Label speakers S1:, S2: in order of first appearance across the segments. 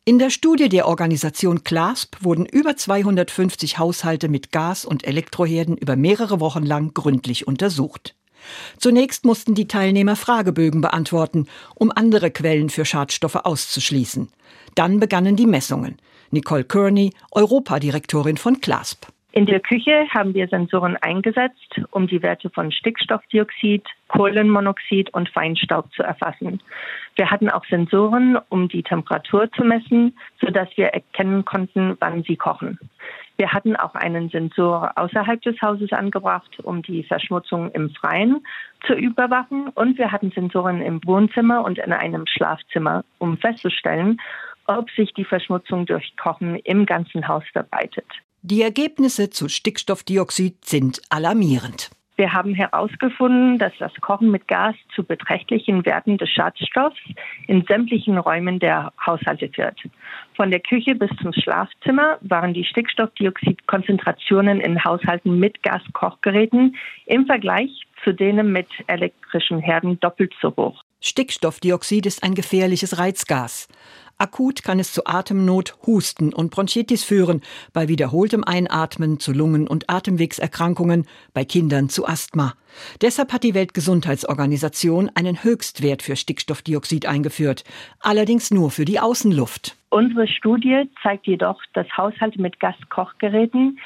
S1: In der Studie der Organisation CLASP wurden über 250 Haushalte mit Gas- und Elektroherden über mehrere Wochen lang gründlich untersucht. Zunächst mussten die Teilnehmer Fragebögen beantworten, um andere Quellen für Schadstoffe auszuschließen. Dann begannen die Messungen. Nicole Kearney, Europadirektorin von CLASP.
S2: In der Küche haben wir Sensoren eingesetzt, um die Werte von Stickstoffdioxid, Kohlenmonoxid und Feinstaub zu erfassen. Wir hatten auch Sensoren, um die Temperatur zu messen, sodass wir erkennen konnten, wann sie kochen. Wir hatten auch einen Sensor außerhalb des Hauses angebracht, um die Verschmutzung im Freien zu überwachen. Und wir hatten Sensoren im Wohnzimmer und in einem Schlafzimmer, um festzustellen, ob sich die Verschmutzung durch Kochen im ganzen Haus verbreitet.
S1: Die Ergebnisse zu Stickstoffdioxid sind alarmierend.
S2: Wir haben herausgefunden, dass das Kochen mit Gas zu beträchtlichen Werten des Schadstoffs in sämtlichen Räumen der Haushalte führt. Von der Küche bis zum Schlafzimmer waren die Stickstoffdioxidkonzentrationen in Haushalten mit Gaskochgeräten im Vergleich zu denen mit elektrischen Herden doppelt so hoch.
S1: Stickstoffdioxid ist ein gefährliches Reizgas. Akut kann es zu Atemnot, Husten und Bronchitis führen, bei wiederholtem Einatmen zu Lungen- und Atemwegserkrankungen, bei Kindern zu Asthma. Deshalb hat die Weltgesundheitsorganisation einen Höchstwert für Stickstoffdioxid eingeführt, allerdings nur für die Außenluft.
S2: Unsere Studie zeigt jedoch, dass Haushalte mit Gaskochgeräten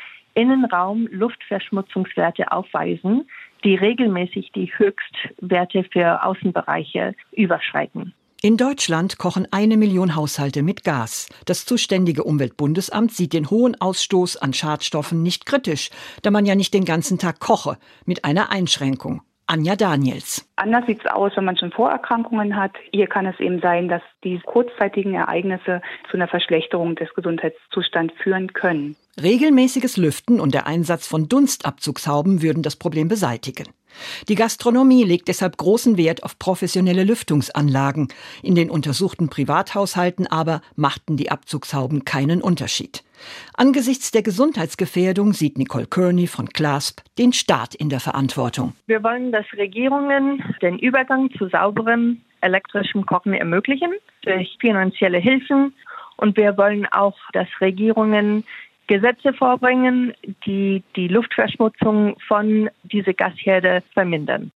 S2: Innenraum-Luftverschmutzungswerte aufweisen, die regelmäßig die Höchstwerte für Außenbereiche überschreiten.
S1: In Deutschland kochen 1 Million Haushalte mit Gas. Das zuständige Umweltbundesamt sieht den hohen Ausstoß an Schadstoffen nicht kritisch, da man ja nicht den ganzen Tag koche, mit einer Einschränkung. Anja Daniels.
S3: Anders sieht es aus, wenn man schon Vorerkrankungen hat. Hier kann es eben sein, dass die kurzzeitigen Ereignisse zu einer Verschlechterung des Gesundheitszustands führen können.
S1: Regelmäßiges Lüften und der Einsatz von Dunstabzugshauben würden das Problem beseitigen. Die Gastronomie legt deshalb großen Wert auf professionelle Lüftungsanlagen. In den untersuchten Privathaushalten aber machten die Abzugshauben keinen Unterschied. Angesichts der Gesundheitsgefährdung sieht Nicole Kearney von CLASP den Staat in der Verantwortung.
S2: Wir wollen, dass Regierungen den Übergang zu sauberem elektrischem Kochen ermöglichen durch finanzielle Hilfen. Und wir wollen auch, dass Regierungen Gesetze vorbringen, die die Luftverschmutzung von dieser Gasherde vermindern.